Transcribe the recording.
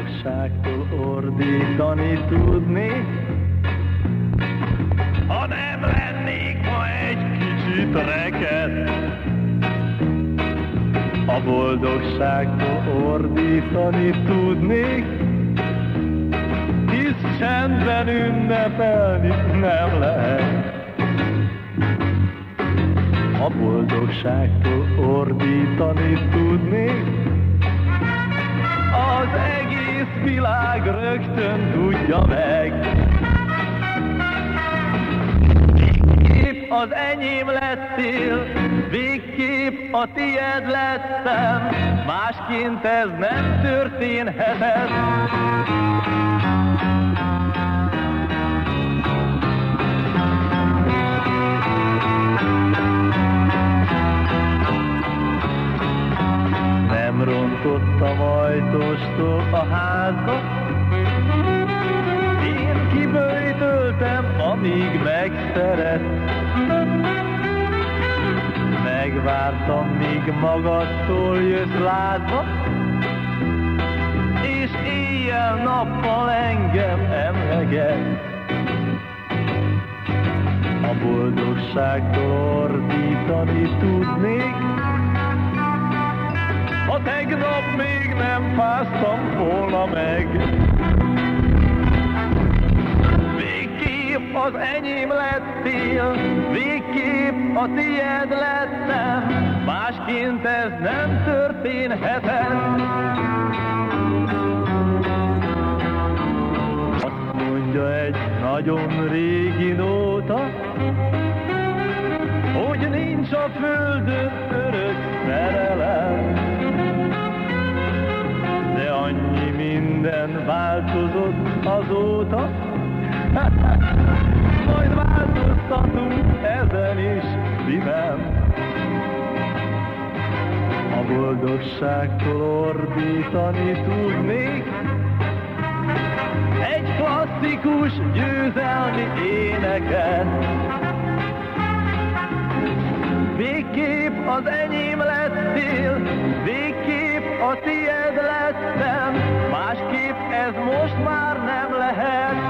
boldogságtól ordítani tudnék, ha nem lennék ma egy kicsit reked. A boldogságtól ordítani tudnék, hisz csendben ünnepelni nem lehet. A boldogságtól ordítani tudnék, az egész világ rögtön tudja meg. Végképp az enyém lettél, végképp a tied lettem, másként ez nem történhetett. Nem rontottam ajtóstól a házba, én kiböjtöltem, amíg megszerett. Megvártam, míg magadtól jössz lázba, és éjjel-nappal engem emleget. A boldogságtól ordítani tudnék, ha tegnap még nem fáztam volna meg. Végképp az enyém lettél, végképp a tied lettem, másként ez nem történhetett. Azt mondja egy nagyon régi nóta, hogy nincs a földön örök szerelem. De annyi minden változott azóta, majd változtatunk ezen is, szívem. A boldogságtól ordítani tudnék, egy klasszikus győzelmi éneket. Végképp az enyém lettél, végképp a tied lettem, másképp ez most már nem lehet.